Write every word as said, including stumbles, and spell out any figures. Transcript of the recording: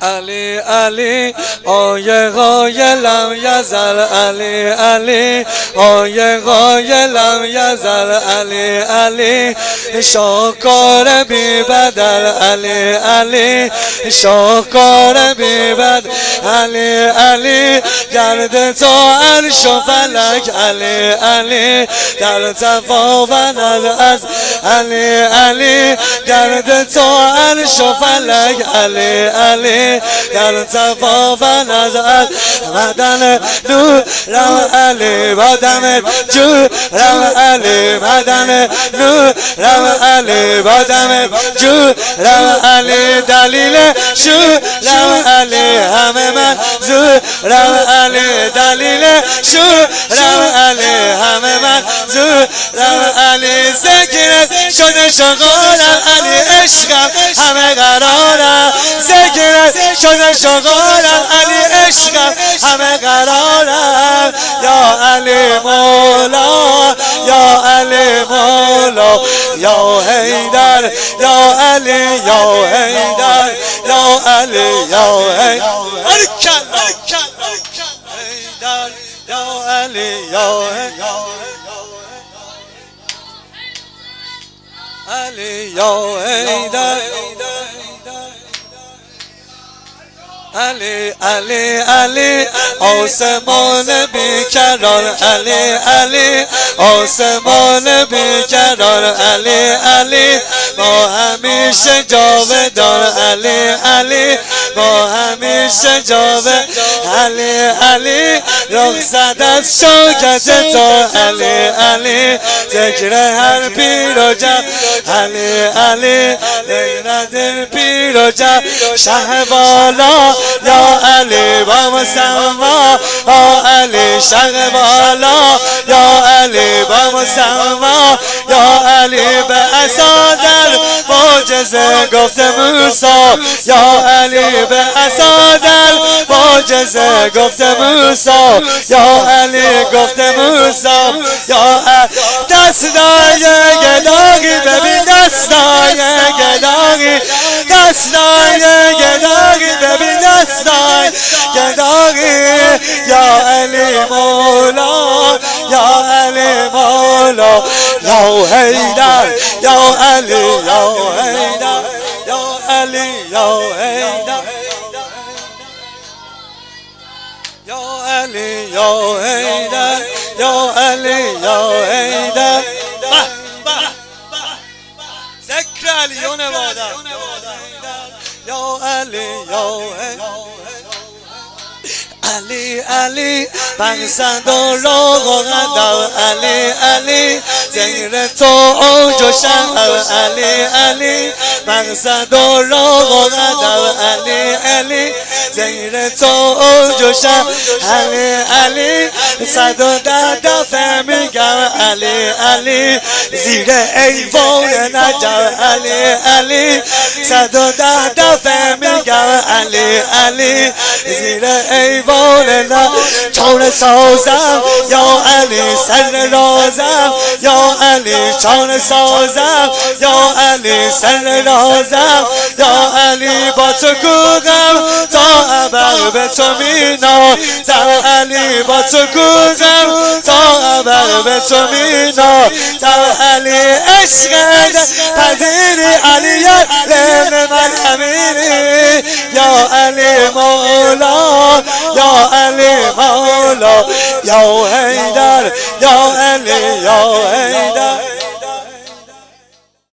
علی علی آیه قایلم یزل علی علی آیه قایلم یزل علی علی شاکار بی بدل علی علی شاکار بی بدل علی علی گرد تو عرش و فلک علی علی در تفاوت از علی علی گرد تو عرش و فلک علی علی در تفاوت از مدن نور رم علی بادم جو رم علی مدن نور رم علی بادم جو رم علی دلیل شو رم علی همه من زور رم علی دلیل شو رم علی همه من زور رم علی ذکرت شده شغالم علی عشقم همه قرارم ذکرت شده شغالم علی عشقم همه قرارم یا علی مولا یا علی مولا یا حیدر یا علی یا حیدر یا علی یا حیدر یا علی یا علی یا حیدر علی علی علی آسمان بیکران علی علی آسمان بیکران علی علی ما همیشه جاودان علی علی ما همیشه جاودان علی علی رخصت از شوکت تو علی علی ذکر هر پیر و جم علی علی ذکر پیر و جم شه بالا یا علی با مسما یا علی شه بالا یا علی با مسما یا علی به اسادر معجزه گفت موسی یا علی به اسادر معجزه گفت موسی یا علی گفت موسی یا دستای گداغی ببین دستای گداغی دستای گداغی ببین دستای گداغی یا علی مولا یا علی مولا یا حیدر یا علی یا حیدر یا علی یا حیدر یا علی یا حیدر یا علی یا حیدر ذکر علیون وادم یا علی یا علی علی مقصد و راه و قدر علی علی ذکر تو اوج و شهر علی علی مقصد و راه و قدر علی علی ذکر تو اوج و شهر علی علی صد و ده دفعه میگم علی علی زیر ایوان نجر علی علی صد و ده دفعه میگم علی علی زیر ایوان نه چون سازم یا علی سر رازم یا علی چون سازم یا علی سر رازم یا علی با تو گوگم تا ابر به تو مینا تا علی با تو گوگم تا ابر به تو مینا تا علی عشق پذیری علی لبن من امینی یا علی مولا یا علی مولا یا حیدر یا علی یا حیدر